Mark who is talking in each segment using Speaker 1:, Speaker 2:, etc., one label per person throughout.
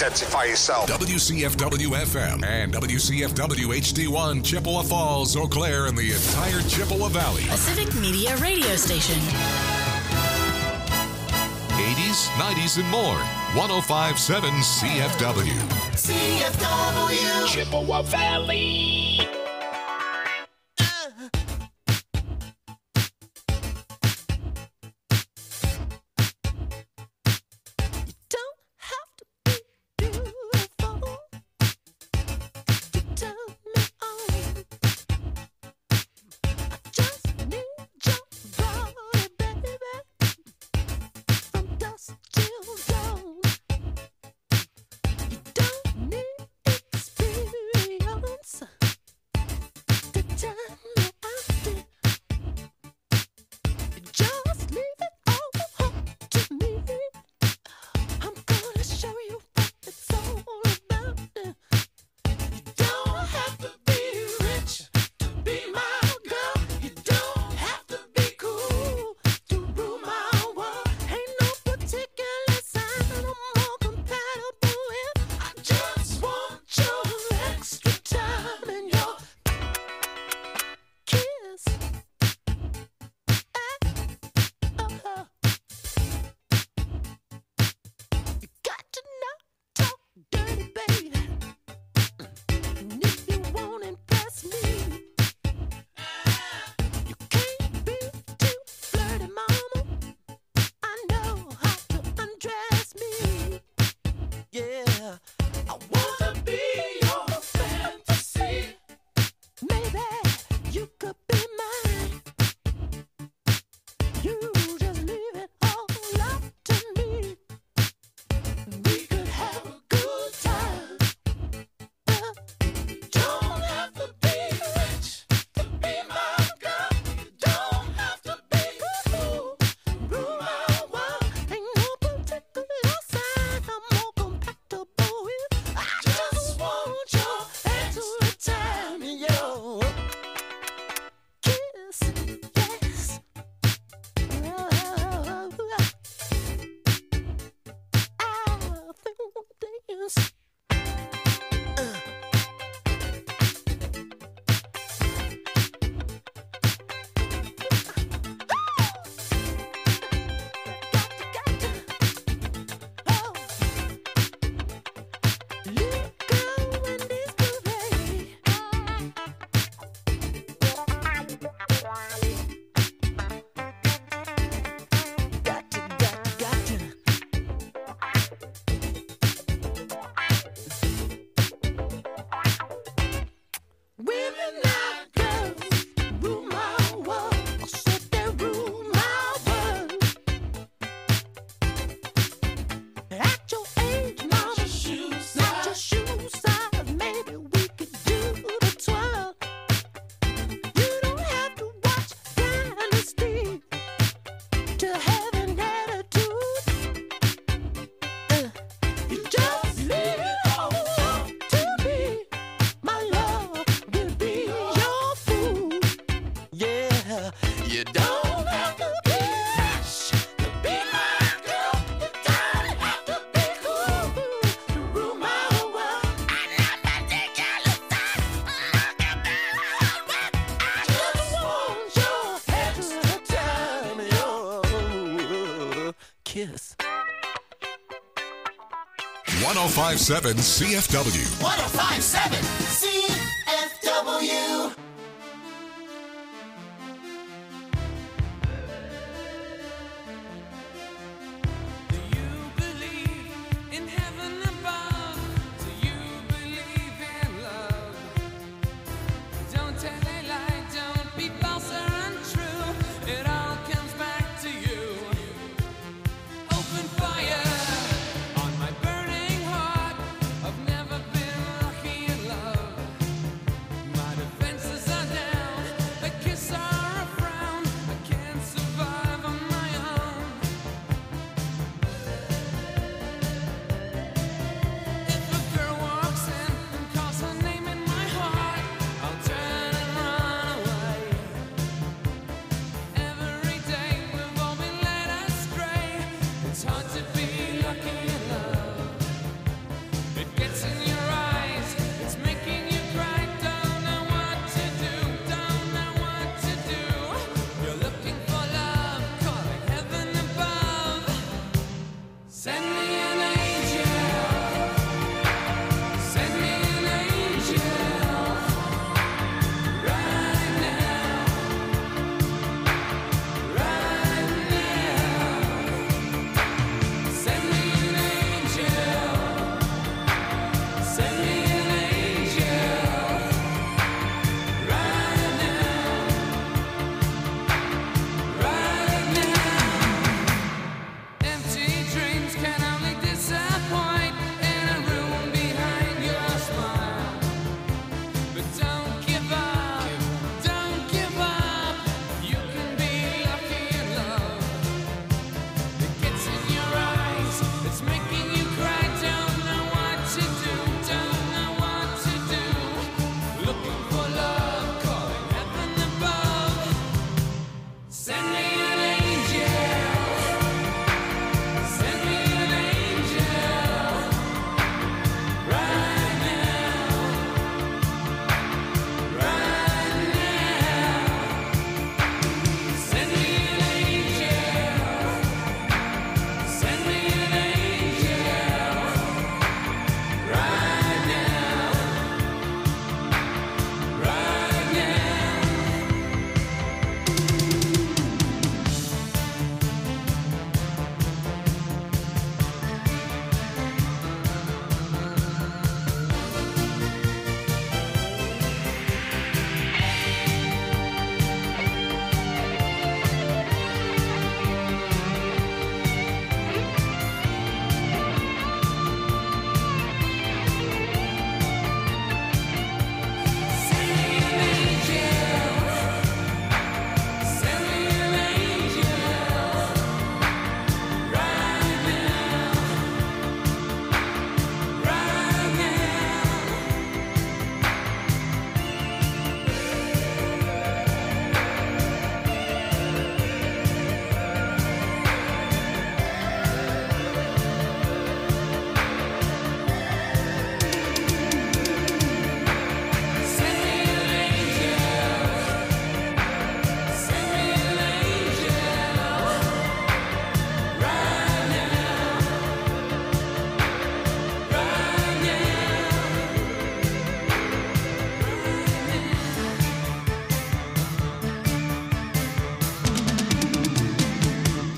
Speaker 1: Identify yourself.
Speaker 2: WCFW-FM and WCFW-HD1, Chippewa Falls, Eau Claire, and the entire Chippewa Valley.
Speaker 3: A Civic Media radio station.
Speaker 2: 80s, 90s, and more. 105.7 CFW.
Speaker 4: CFW.
Speaker 5: Chippewa Valley.
Speaker 4: Kiss.
Speaker 2: 105.7 CFW.
Speaker 6: 105.7 CFW.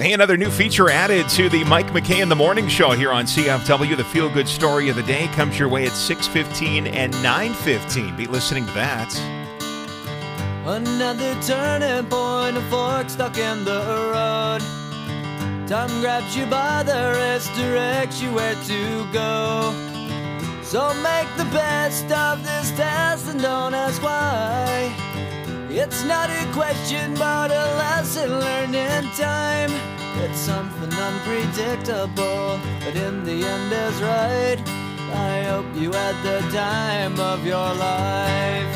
Speaker 1: Hey, another new feature added to the Mike McKay in the Morning Show here on CFW. The feel-good story of the day comes your way at 6:15 and 9:15. Be listening to that.
Speaker 6: Another turning point, a fork stuck in the road. Time grabs you by the wrist, directs you where to go. So make the best of this test and don't ask why. It's not a question, but a lesson learned in time. It's something unpredictable, but in the end is right. I hope you had the time of your life.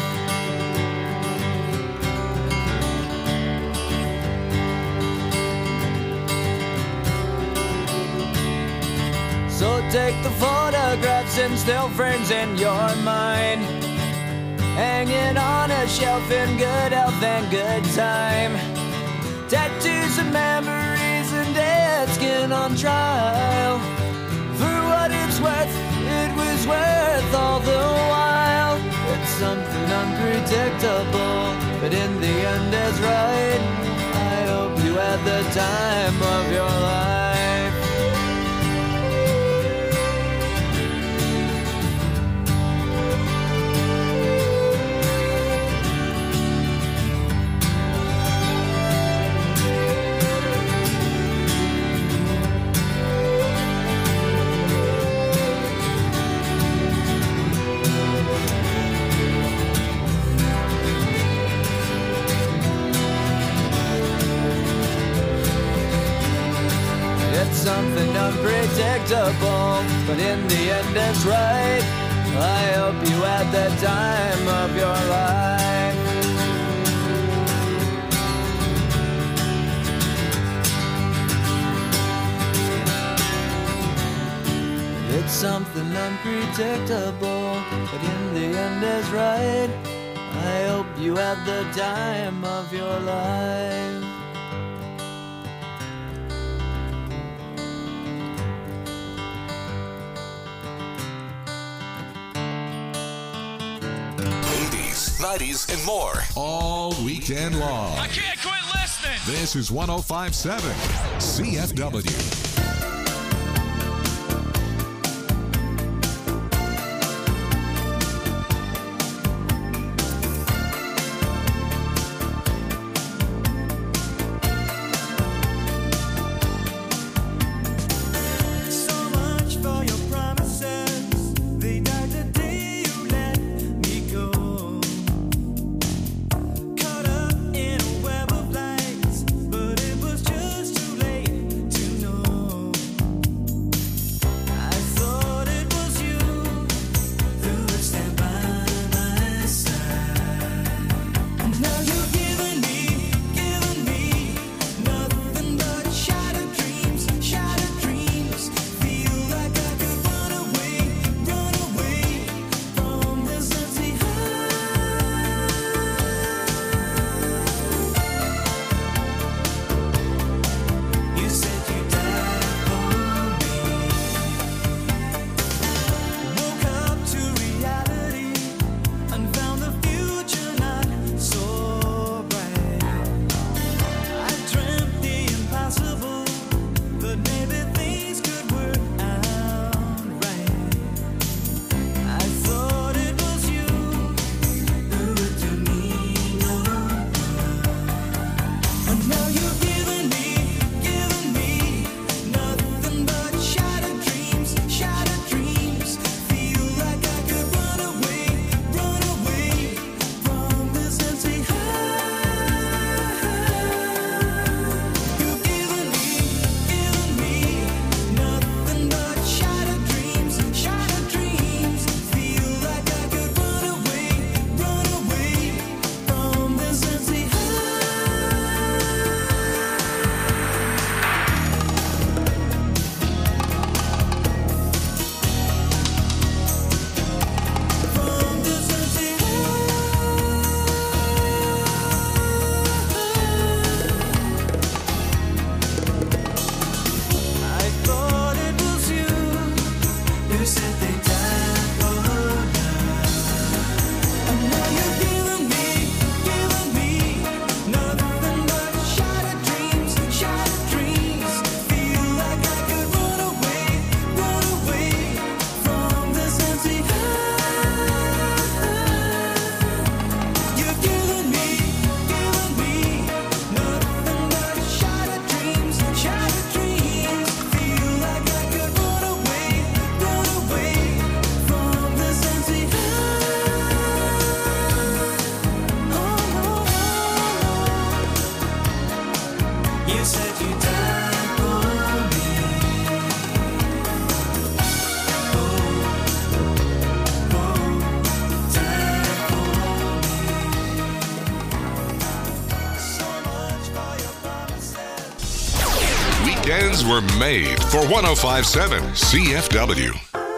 Speaker 6: So take the photographs and still frames in your mind, hanging on a shelf in good health and good time. Tattoos and memories and dead skin on trial. For what it's worth, it was worth all the while. It's something unpredictable, but in the end is right. I hope you had the time of your life. Something unpredictable, but in the end it's right. I hope you had the time of your life. It's something unpredictable, but in the end is right. I hope you had the time of your life.
Speaker 2: '90s, and more. All weekend long.
Speaker 5: I can't quit listening.
Speaker 2: This is 105.7 CFW.
Speaker 7: Caught up in a web of lights, but it was just too late to know.
Speaker 2: Connections were made for 105.7 CFW.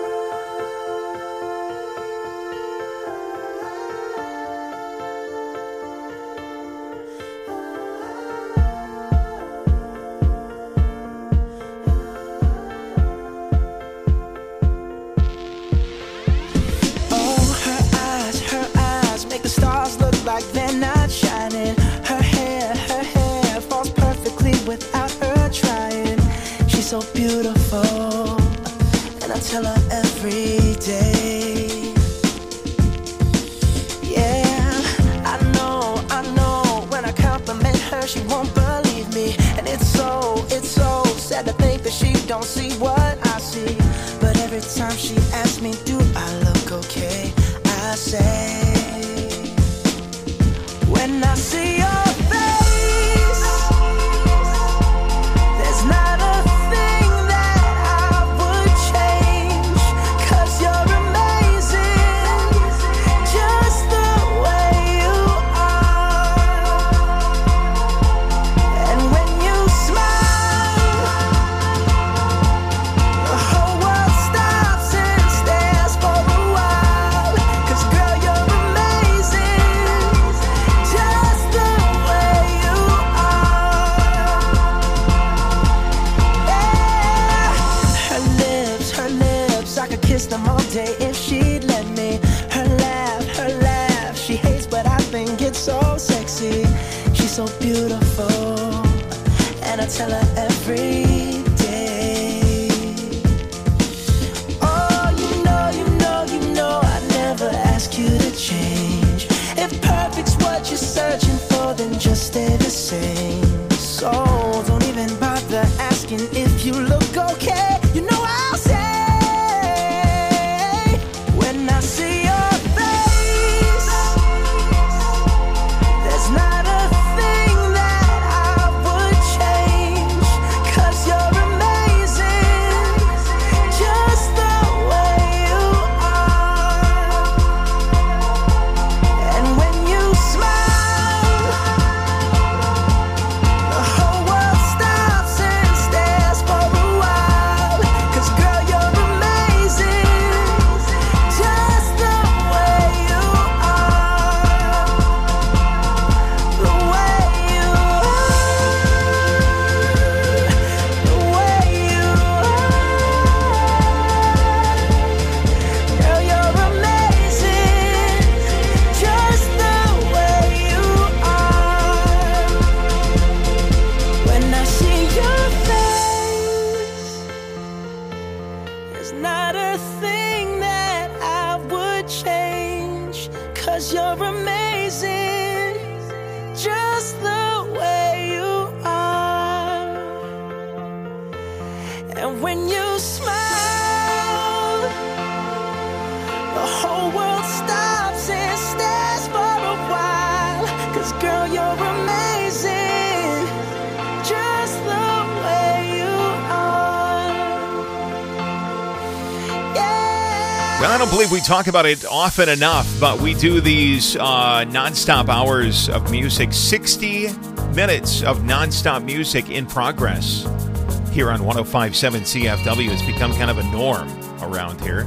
Speaker 1: I don't believe we talk about it often enough, but we do these nonstop hours of music, 60 minutes of nonstop music in progress here on 105.7 CFW. It's become kind of a norm around here.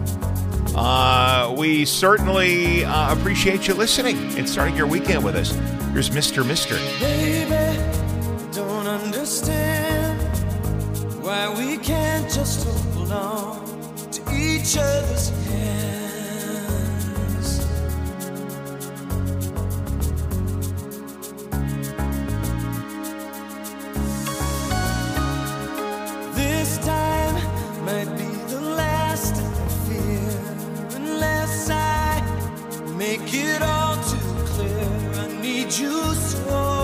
Speaker 1: We certainly appreciate you listening and starting your weekend with us. Here's Mr. Mister.
Speaker 6: Baby, don't understand why we can't just hold on to each other's hands. This time might be the last I fear, unless I make it all too clear. I need you so.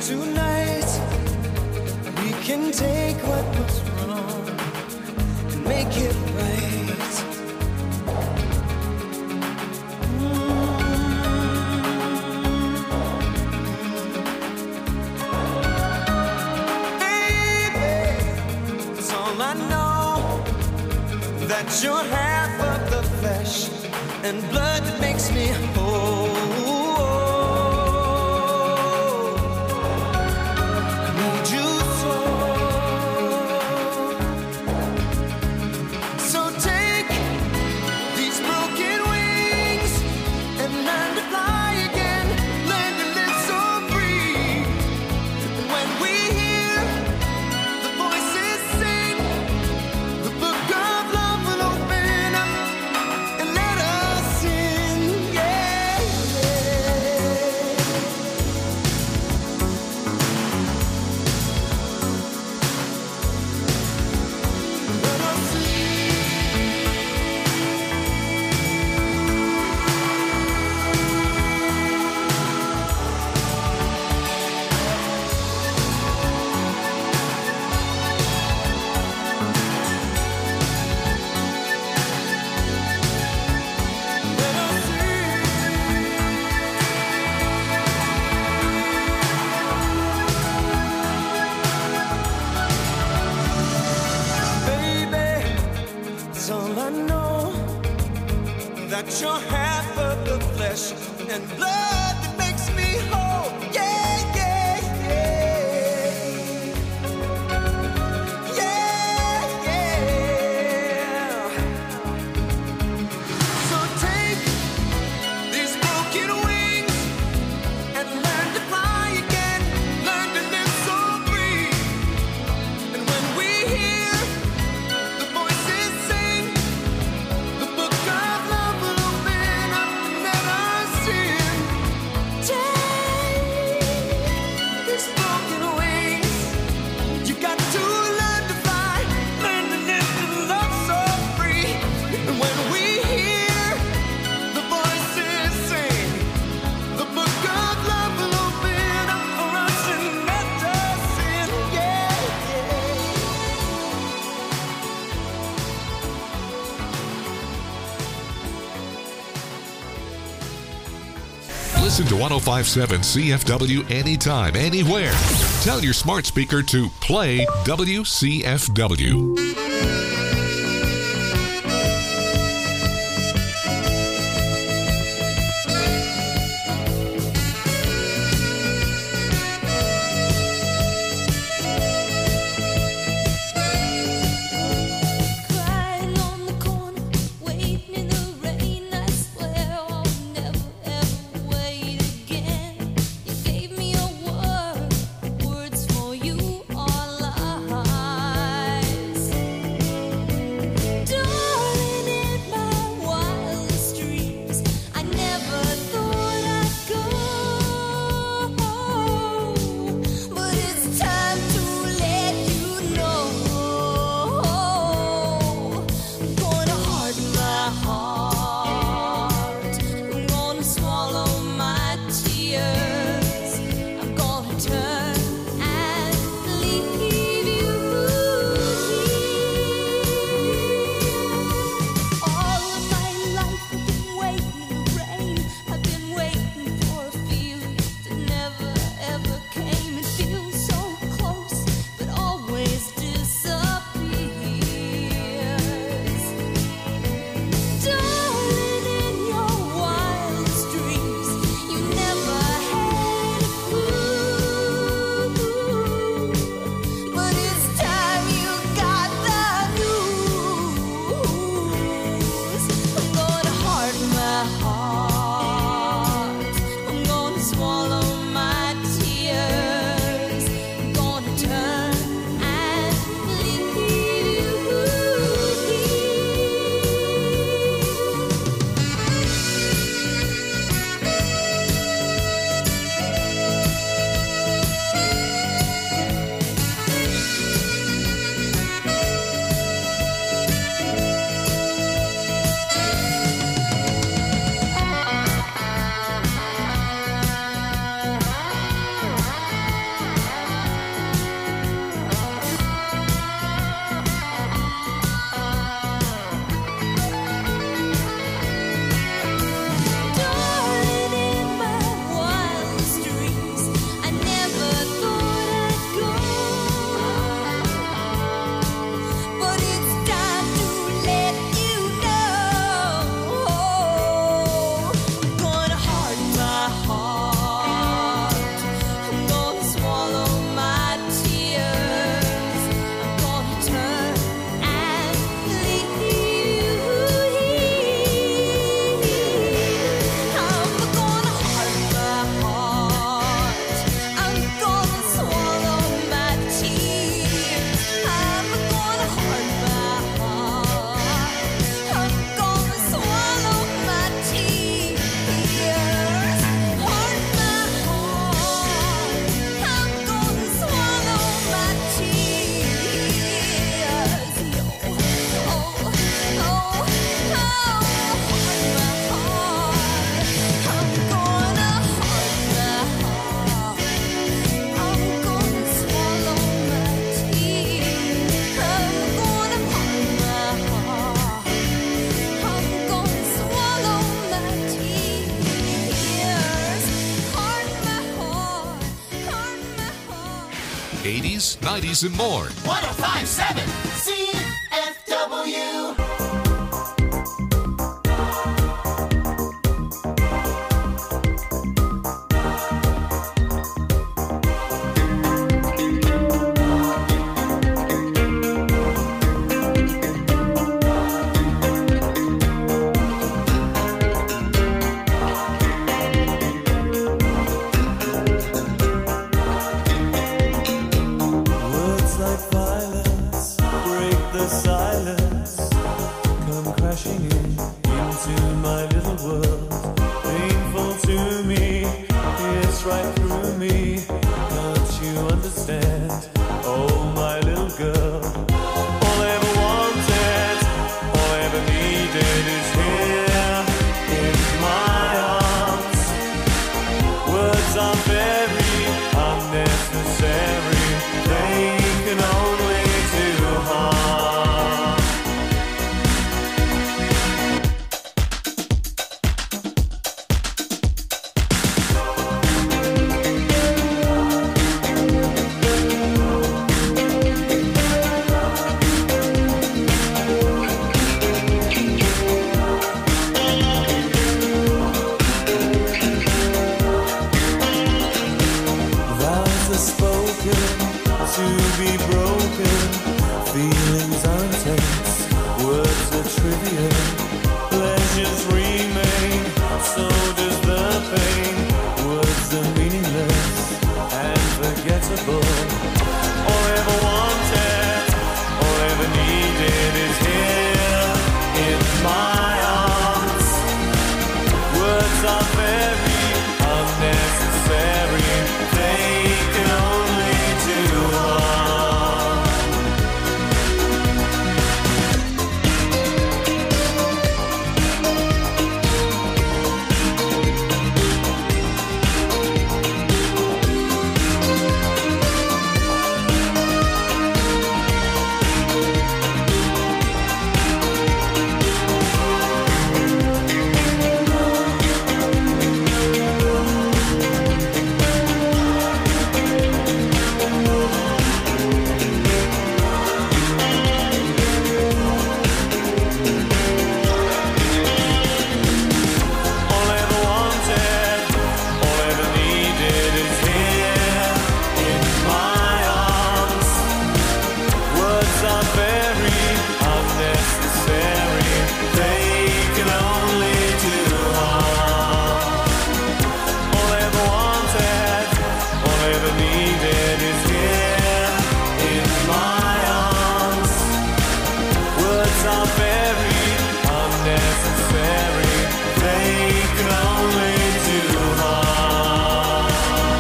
Speaker 6: tonight we can take what was wrong and make it right. Baby, that's all I know, that you're half of the flesh and blood that makes me whole. That you're half of the flesh and blood that makes me whole. Yeah, yeah, yeah. Yeah, yeah. So take these broken wings and learn to fly again. Learn to live so free. And when we hear the voices sing, the book of love will open up and let us in. Take these broken wings. You got to learn to fly, learn to live and love so free. And when we hear the voices sing, the book of love will open up for us and let us in. Yeah, yeah.
Speaker 2: Listen to 1057 CFW anytime, anywhere. Tell your smart speaker to play WCFW.
Speaker 7: Crying on the corner, waiting in the rain. I swear I'll never ever wait again. You gave me a word, words for you are lies.
Speaker 2: 80s, 90s, and more.
Speaker 4: 1057 CFW.
Speaker 8: Words like violence break the silence, come crashing into my little world. Painful to me, it's right through me. Don't you understand? Oh, my little girl. All I ever wanted, all I ever needed is here in my arms. Words are very unnecessary. They can only do harm. Vows are spoken to be broken. Feelings are intense, words are trivial. Pleasures remain, so does the pain. Words are meaningless and forgettable. All I ever wanted, all I ever needed is here in my arms. Words are very unnecessary. They can only do harm. All I ever wanted, all I ever needed is here in my arms. Words are very unnecessary. They can only do harm. All I ever wanted, all I ever needed is here in my arms. Words are very unnecessary. They can only do harm.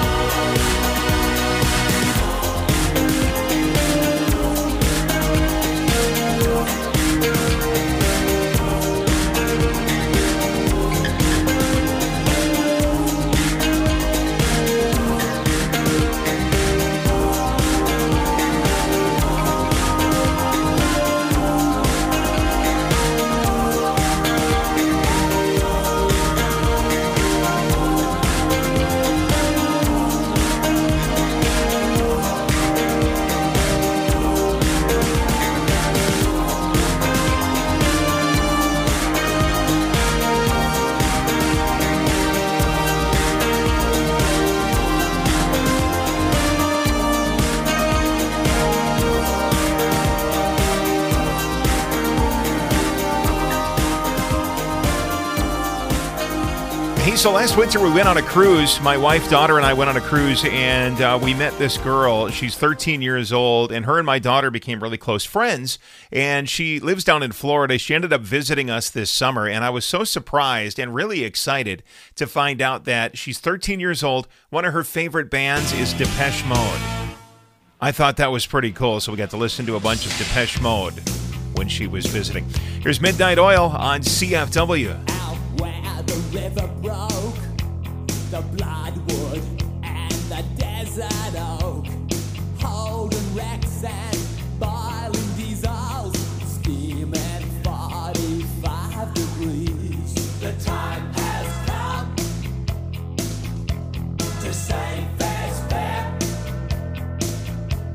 Speaker 1: Hey, so last winter we went on a cruise. My wife, daughter, and I went on a cruise, and we met this girl. She's 13 years old, and her and my daughter became really close friends, and she lives down in Florida. She ended up visiting us this summer, and I was so surprised and really excited to find out that she's 13 years old. One of her favorite bands is Depeche Mode. I thought that was pretty cool, so we got to listen to a bunch of Depeche Mode when she was visiting. Here's Midnight Oil on CFW.
Speaker 6: Out where the river broke, the bloodwood and the desert oak, holding wrecks and boiling diesels, steaming 45 degrees. The time has come to say fair's fair.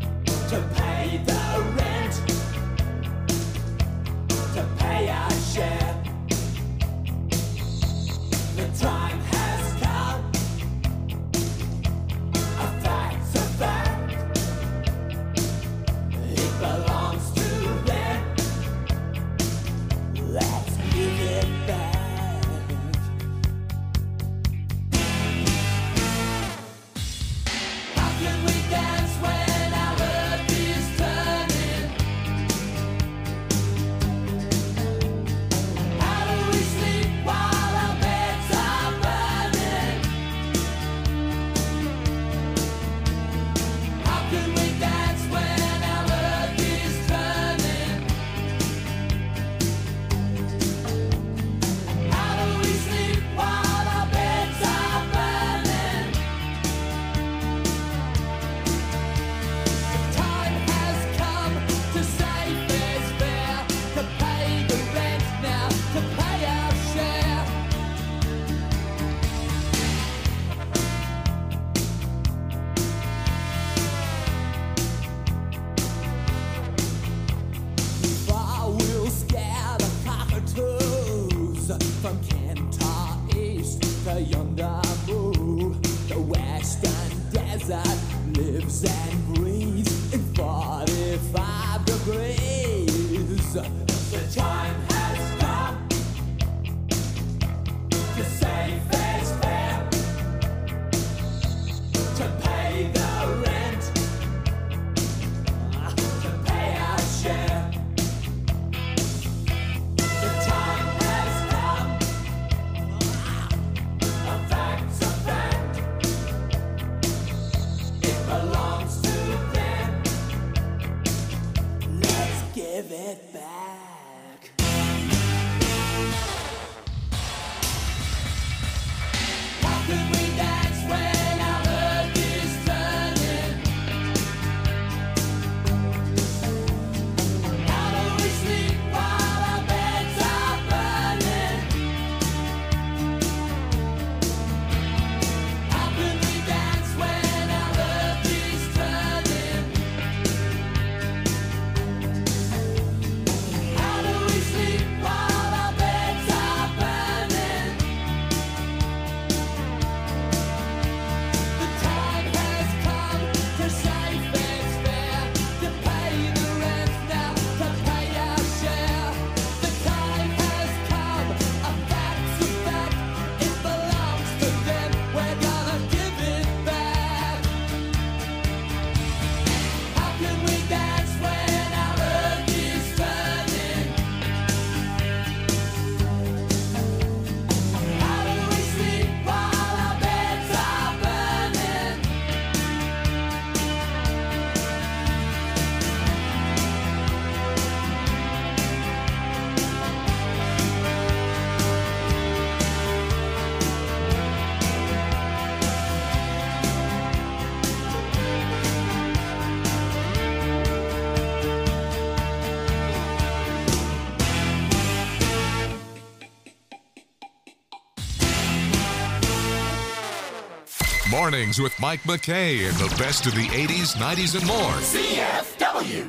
Speaker 6: to pay the rent, to pay our share. The time has come. A fact's a fact. It belongs to them. Let's give it back. How can we dance when our earth is turning? How do we sleep while our beds are burning? How can we dance when our earth is turning? How do we sleep while our beds are burning? The time has come to save fair's fair, to pay the rent now, to pay our share. I will scare the cockatoos from Kentar East to Yondamu. The western desert lives and breathes in 45 degrees. The time has come to save fair's fair, to pay the rent, to pay our share. The time has come. A fact's a fact. It belongs to them. Let's give it back. How can we dance when our earth is turning? How do we sleep while our beds are burning? How can we dance when our earth is turning? How do we sleep while our beds are burning? The time has come to save fair's fair, to pay the rent now, to pay our share. The time has come, a fact's a fact. It belongs to them. We're gonna give it back. How can we dance when our earth is turning? How do we sleep while our beds are burning?
Speaker 2: Mornings with Mike McKay and the best of the 80s, 90s, and more.
Speaker 8: CFW.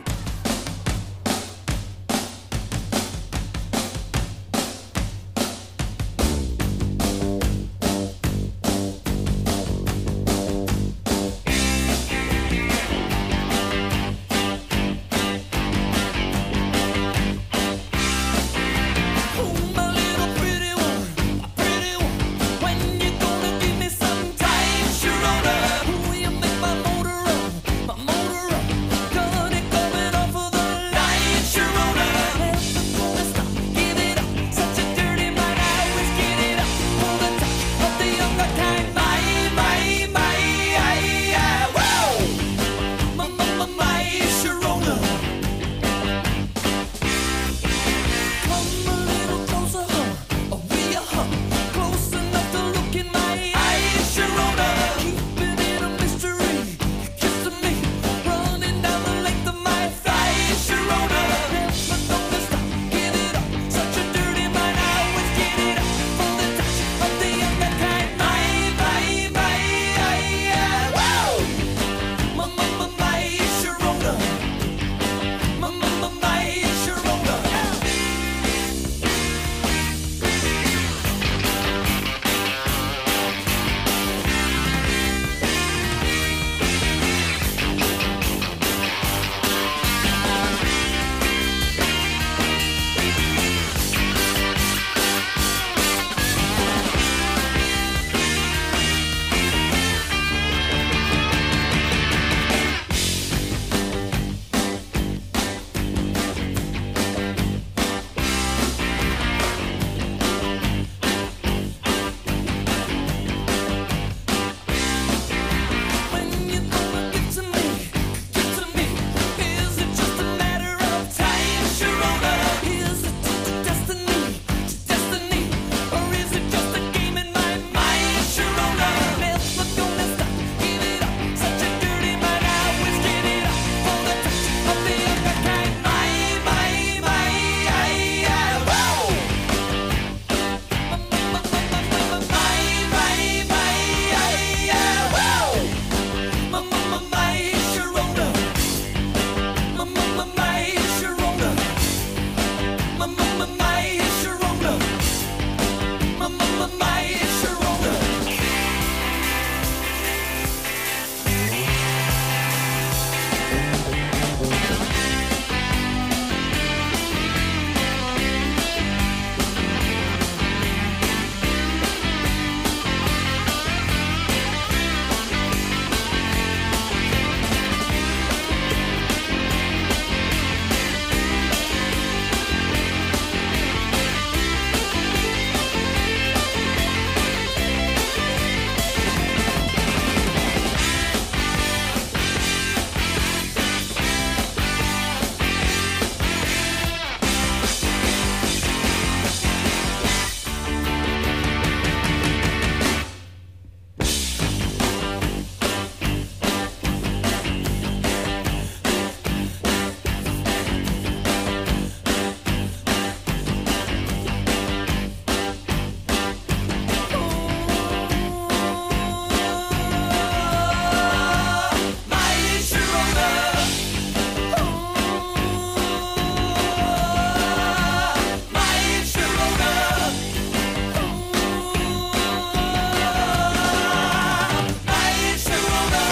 Speaker 6: Oh, my little pretty one, when you gonna give me some time, Sharona? Will you make my motor run? Got it going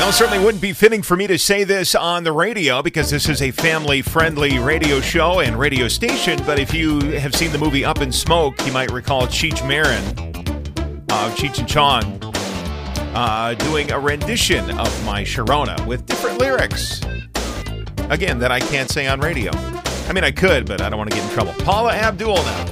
Speaker 1: Now, it certainly wouldn't be fitting for me to say this on the radio because this is a family-friendly radio show and radio station, but if you have seen the movie Up in Smoke, you might recall Cheech Marin of Cheech and Chong doing a rendition of My Sharona with different lyrics. Again, that I can't say on radio. I mean, I could, but I don't want to get in trouble. Paula Abdul now.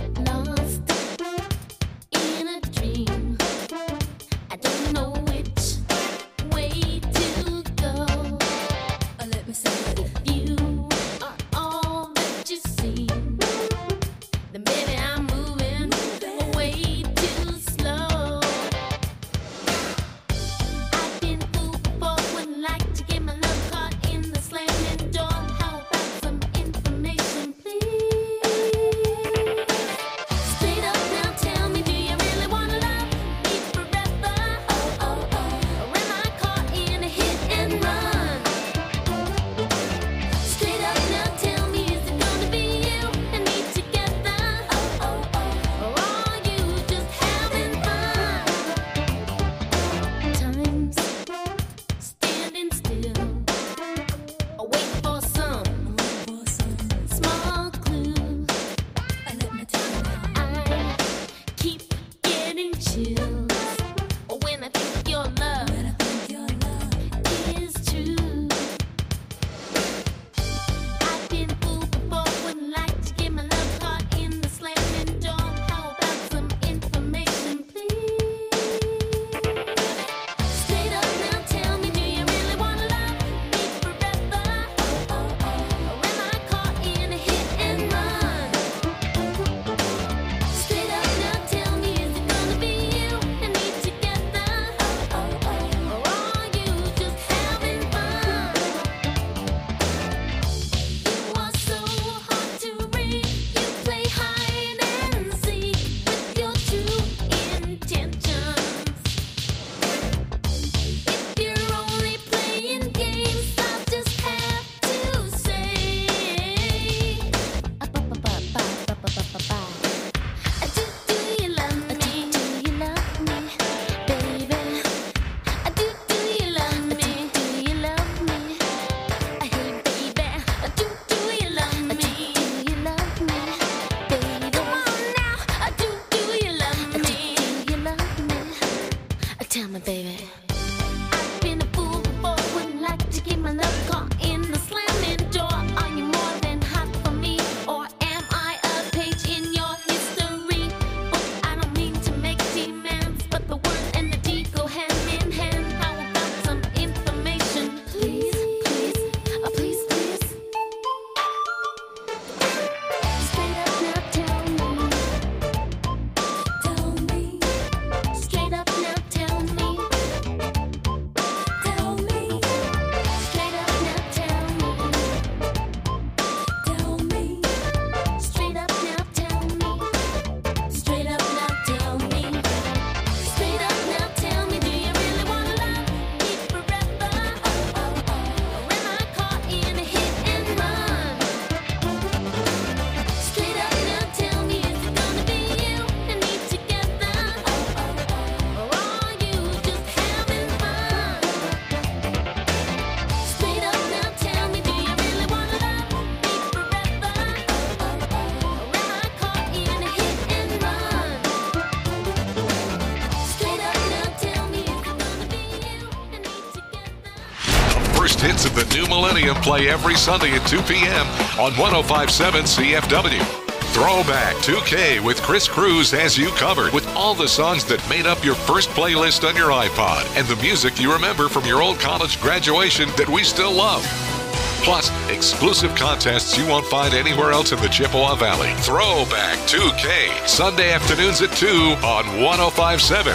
Speaker 2: Hits of the new millennium play every Sunday at 2 p.m. on 105.7 CFW. Throwback 2K with Chris Cruz has you covered with all the songs that made up your first playlist on your iPod and the music you remember from your old college graduation that we still love. Plus, exclusive contests you won't find anywhere else in the Chippewa Valley. Throwback 2K, Sunday afternoons at 2 on 105.7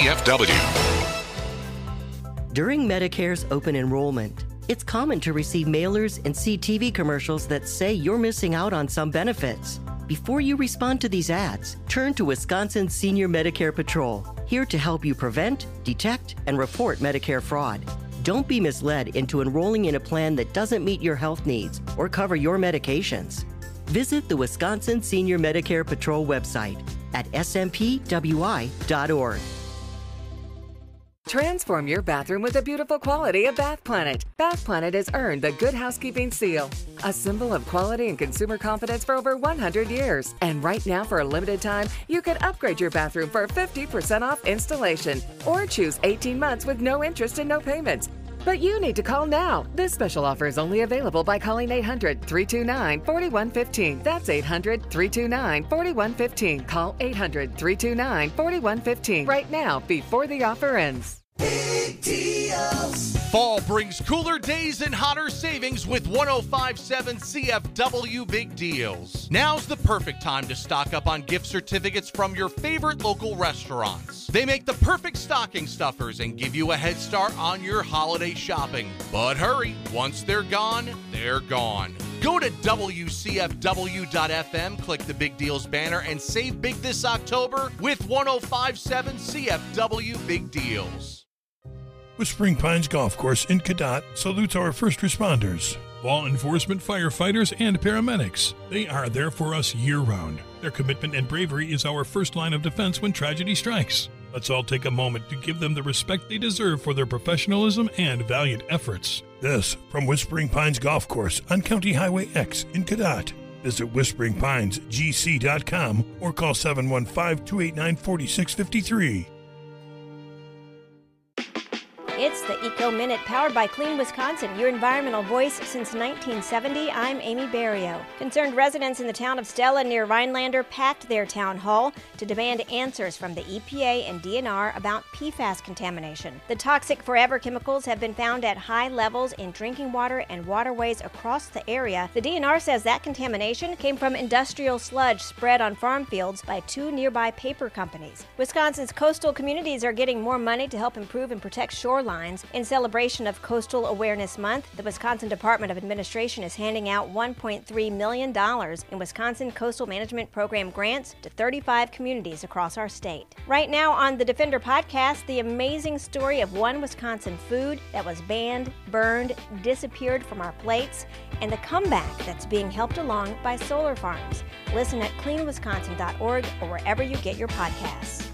Speaker 2: CFW.
Speaker 9: During Medicare's open enrollment, it's common to receive mailers and see TV commercials that say you're missing out on some benefits. Before you respond to these ads, turn to Wisconsin Senior Medicare Patrol, here to help you prevent, detect, and report Medicare fraud. Don't be misled into enrolling in a plan that doesn't meet your health needs or cover your medications. Visit the Wisconsin Senior Medicare Patrol website at smpwi.org.
Speaker 10: Transform your bathroom with the beautiful quality of Bath Planet. Bath Planet has earned the Good Housekeeping seal, a symbol of quality and consumer confidence for over 100 years. And right now, for a limited time, you can upgrade your bathroom for 50% off installation or choose 18 months with no interest and no payments. But you need to call now. This special offer is only available by calling 800-329-4115. That's 800-329-4115. Call 800-329-4115 right now before the offer ends.
Speaker 8: Big deals.
Speaker 11: Fall brings cooler days and hotter savings with 105.7 CFW Big Deals. Now's the perfect time to stock up on gift certificates from your favorite local restaurants. They make the perfect stocking stuffers and give you a head start on your holiday shopping. But hurry, once they're gone, they're gone. Go to WCFW.FM, click the Big Deals banner, and save big this October with 105.7 CFW Big Deals.
Speaker 12: Whispering Pines Golf Course in Cadott salutes our first responders, law enforcement, firefighters, and paramedics. They are there for us year-round. Their commitment and bravery is our first line of defense when tragedy strikes. Let's all take a moment to give them the respect they deserve for their professionalism and valiant efforts. This from Whispering Pines Golf Course on County Highway X in Cadott. Visit whisperingpinesgc.com or call 715-289-4653.
Speaker 13: It's the Eco Minute powered by Clean Wisconsin, your environmental voice since 1970. I'm Amy Barrio. Concerned residents in the town of Stella near Rhinelander packed their town hall to demand answers from the EPA and DNR about PFAS contamination. The toxic forever chemicals have been found at high levels in drinking water and waterways across the area. The DNR says that contamination came from industrial sludge spread on farm fields by 2 nearby paper companies. Wisconsin's coastal communities are getting more money to help improve and protect shorelines. In celebration of Coastal Awareness Month, the Wisconsin Department of Administration is handing out $1.3 million in Wisconsin Coastal Management Program grants to 35 communities across our state. Right now on the Defender podcast, the amazing story of one Wisconsin food that was banned, burned, disappeared from our plates, and the comeback that's being helped along by solar farms. Listen at cleanwisconsin.org or wherever you get your podcasts.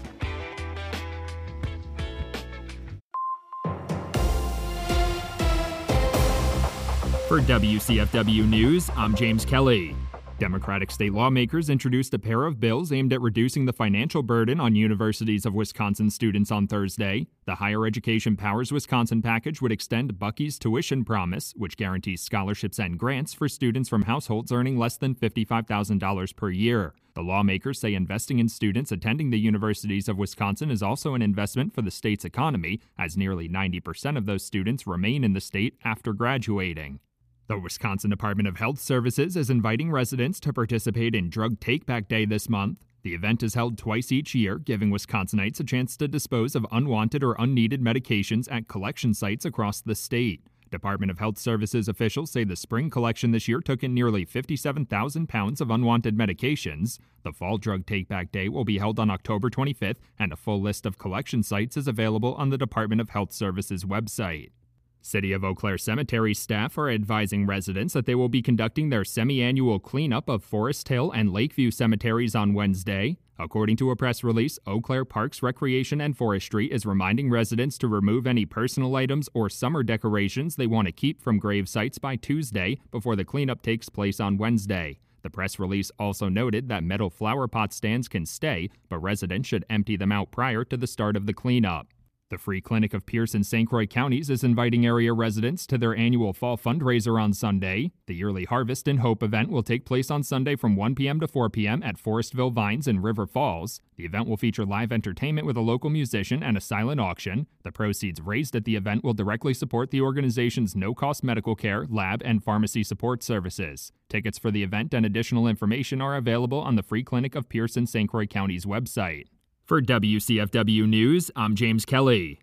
Speaker 14: For WCFW News, I'm James Kelly. Democratic state lawmakers introduced a pair of bills aimed at reducing the financial burden on Universities of Wisconsin students on Thursday. The Higher Education Powers Wisconsin package would extend Bucky's tuition promise, which guarantees scholarships and grants for students from households earning less than $55,000 per year. The lawmakers say investing in students attending the Universities of Wisconsin is also an investment for the state's economy, as nearly 90% of those students remain in the state after graduating. The Wisconsin Department of Health Services is inviting residents to participate in Drug Take-Back Day this month. The event is held twice each year, giving Wisconsinites a chance to dispose of unwanted or unneeded medications at collection sites across the state. Department of Health Services officials say the spring collection this year took in nearly 57,000 pounds of unwanted medications. The Fall Drug Take-Back Day will be held on October 25th, and a full list of collection sites is available on the Department of Health Services website. City of Eau Claire Cemetery staff are advising residents that they will be conducting their semi-annual cleanup of Forest Hill and Lakeview cemeteries on Wednesday. According to a press release, Eau Claire Parks, Recreation, and Forestry is reminding residents to remove any personal items or summer decorations they want to keep from grave sites by Tuesday before the cleanup takes place on Wednesday. The press release also noted that metal flower pot stands can stay, but residents should empty them out prior to the start of the cleanup. The Free Clinic of Pierce and St. Croix counties is inviting area residents to their annual fall fundraiser on Sunday. The yearly Harvest and Hope event will take place on Sunday from 1 p.m. to 4 p.m. at Forestville Vines in River Falls. The event will feature live entertainment with a local musician and a silent auction. The proceeds raised at the event will directly support the organization's no-cost medical care, lab, and pharmacy support services. Tickets for the event and additional information are available on the Free Clinic of Pierce and St. Croix counties website. For WCFW News, I'm James Kelly.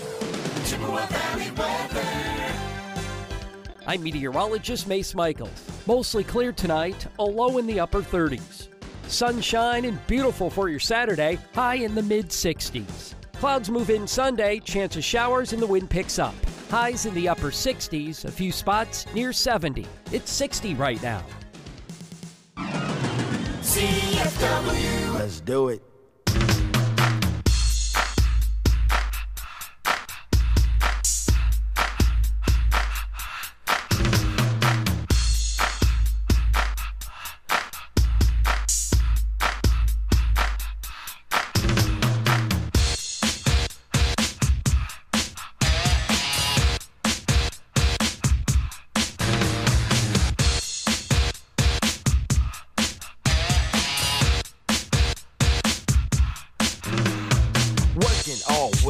Speaker 15: I'm meteorologist Mace Michaels. Mostly clear tonight, a low in the upper 30s. Sunshine and beautiful for your Saturday, high in the mid-60s. Clouds move in Sunday, chance of showers and the wind picks up. Highs in the upper 60s, a few spots near 70. It's 60 right now.
Speaker 16: CFW. Let's do it.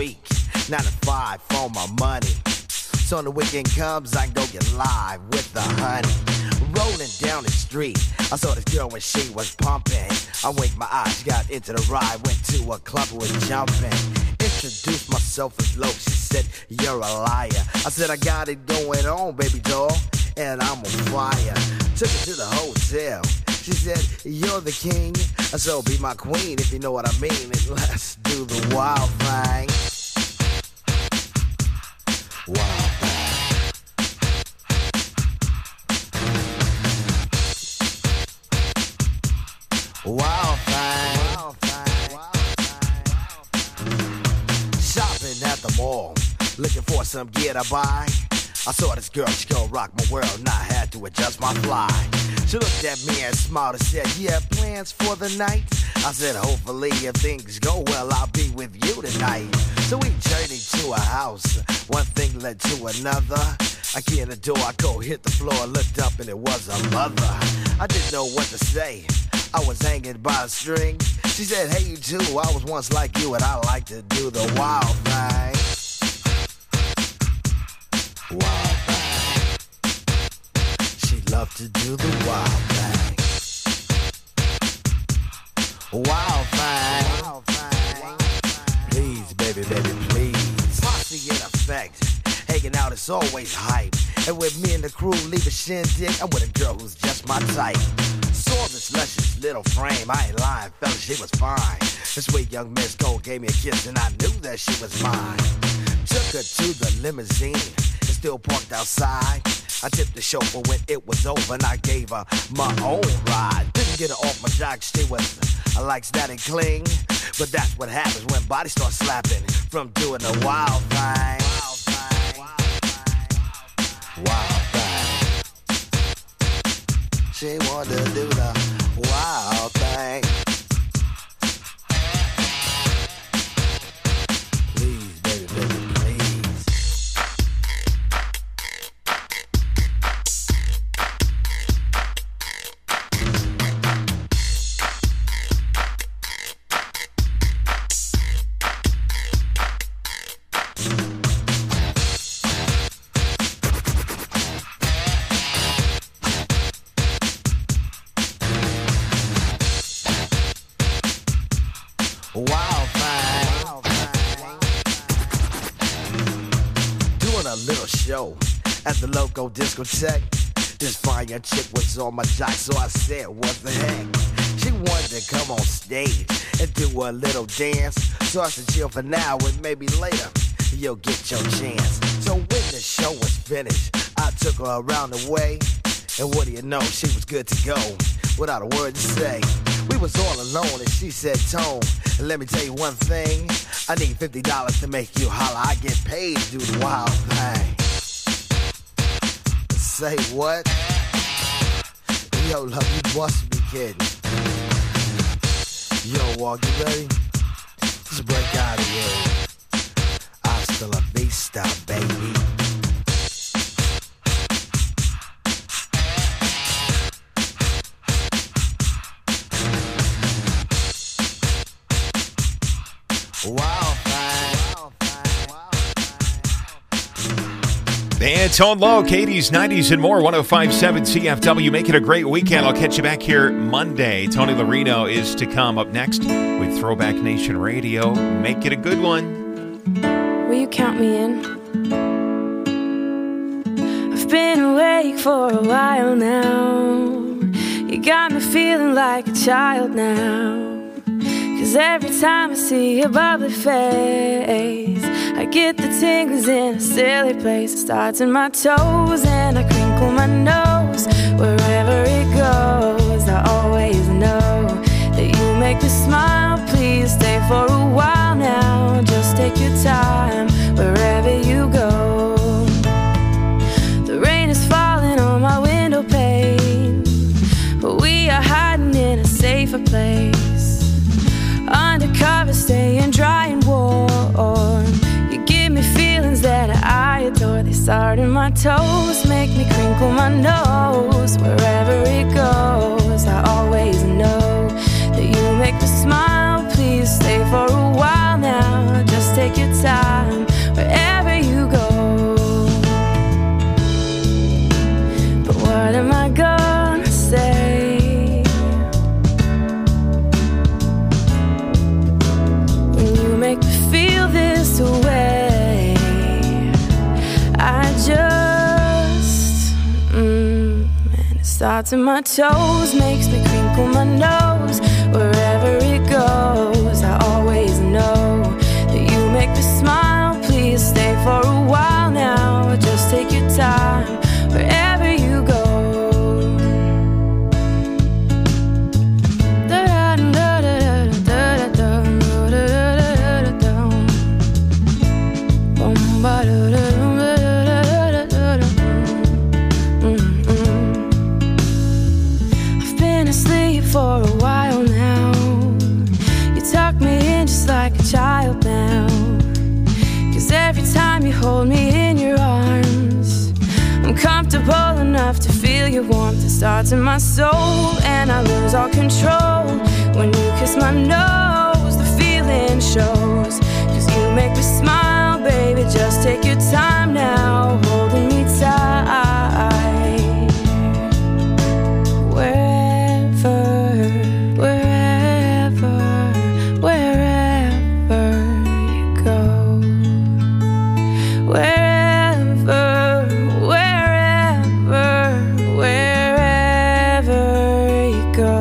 Speaker 16: week. 9 to 5 for my money. So when the weekend comes, I can go get live with the honey. Rolling down the street, I saw this girl when she was pumping. I winked my eyes, got into the ride, went to a club and was jumping. Introduced myself as Loke, she said, you're a liar. I said, I got it going on, baby doll, and I'm on fire. Took her to the hotel, she said, you're the king, so be my queen if you know what I mean, and let's do the wild thing. Wild thing. Wild thing. Shopping at the mall, looking for some gear to buy. I saw this girl, she gon' rock my world, and I had to adjust my fly. She looked at me and smiled and said, you have plans for the night? I said, hopefully if things go well, I'll be with you tonight. So we journeyed to a house, one thing led to another. I key in the door, I go hit the floor, looked up and it was a mother. I didn't know what to say, I was hanging by a string. She said, hey you too, I was once like you and I like to do the wild thing. Wild thing. She loved to do the wild thing. Wild thing. Please, baby, baby, please. Posse in effect. Hanging out is always hype. And with me and the crew leave a shindig, I'm with a girl who's just my type. Saw this luscious little frame, I ain't lying, fella, she was fine. This sweet young Miss Cole gave me a kiss and I knew that she was mine. Took her to the limousine, and still parked outside. I tipped the chauffeur when it was over and I gave her my own ride. Didn't get her off my jock, she was like that and cling. But that's what happens when bodies start slapping from doing the wild thing. Wild thing. She wanted to do the wild thing. Please, baby, baby, please. Wild thing. Doing a little show at the local discotheque. This fine young chick was on my jock, so I said, what the heck? She wanted to come on stage and do a little dance. So I said, chill for now and maybe later you'll get your chance. So when the show was finished, I took her around the way. And what do you know, she was good to go without a word to say. We was all alone and she said, Tone, let me tell you one thing. I need $50 to make you holler. I get paid to do the wild thing. Say what? Yo, love, you must be kidding. Yo, Walk, you ready? Let's break out of here. Hasta la vista, baby. Wild thing.
Speaker 1: And Tone Low, Katie's 90s and more, 105.7 CFW. Make it a great weekend. I'll catch you back here Monday. Tony Larino is to come up next with Throwback Nation Radio. Make it a good one.
Speaker 17: Will you count me in? I've been awake for a while now. You got me feeling like a child now. 'Cause every time I see your bubbly face, I get the tingles in a silly place. It starts in my toes and I crinkle my nose. Wherever it goes, I always know that you make me smile. Please stay for a while now. Just take your time wherever you go. The rain is falling on my window pane, but we are hiding in a safer place. Undercover, staying dry and warm. You give me feelings that I adore. They start in my toes, make me crinkle my nose. Wherever it goes, I always know that you make me smile. Please stay for a while now. Just take your time. Starts in my toes, makes me crinkle my nose. Wherever it goes, I always know that you make me smile. Please stay for a while now. Just take your time wherever you go. I've been asleep for a while now. You tuck me in just like a child now. 'Cause every time you hold me in your arms, I'm comfortable enough to feel your warmth. It starts in my soul and I lose all control. When you kiss my nose, the feeling shows. 'Cause you make me smile, baby, just take your time now, holding me tight. Wherever, wherever, wherever you go. Wherever, wherever, wherever you go.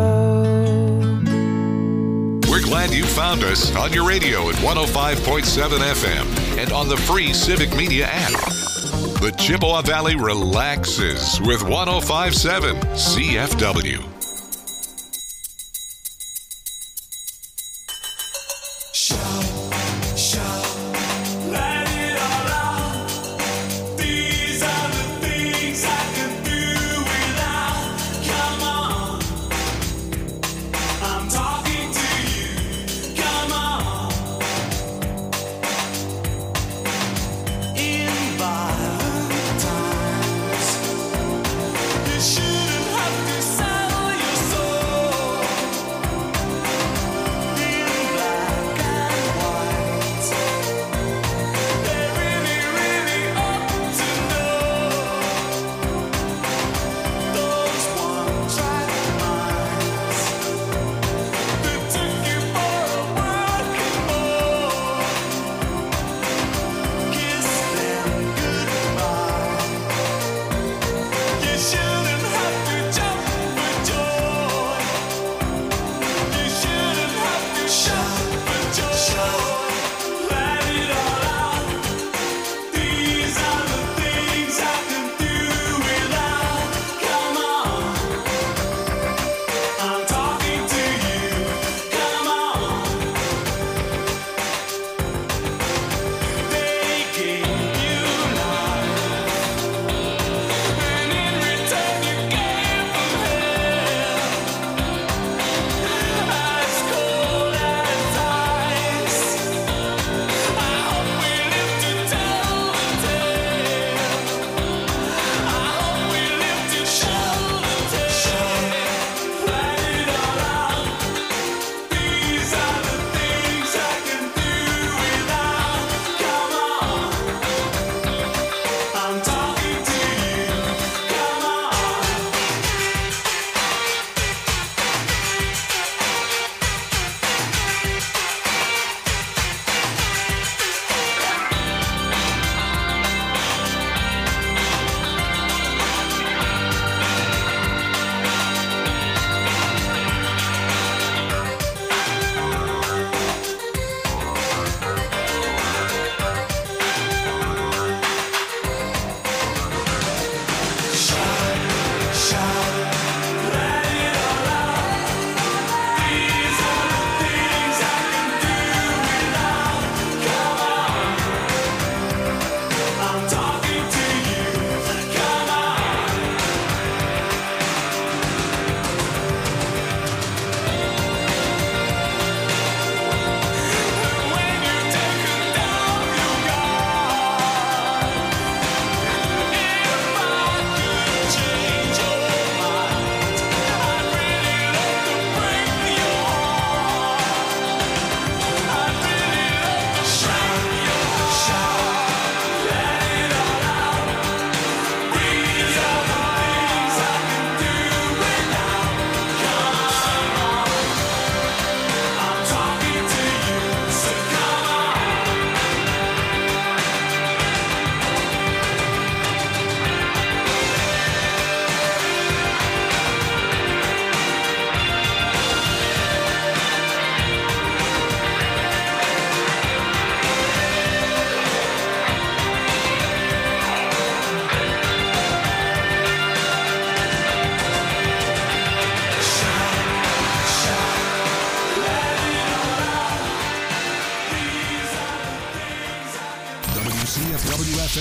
Speaker 2: We're glad you found us on your radio at 105.7 FM and on the free Civic Media app. The Chippewa Valley relaxes with 105.7 CFW.
Speaker 8: Shouldn't have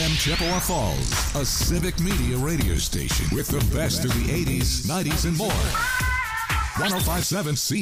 Speaker 2: FM Chippewa Falls, a civic media radio station with the best of the 80s, 90s, and more. 105.7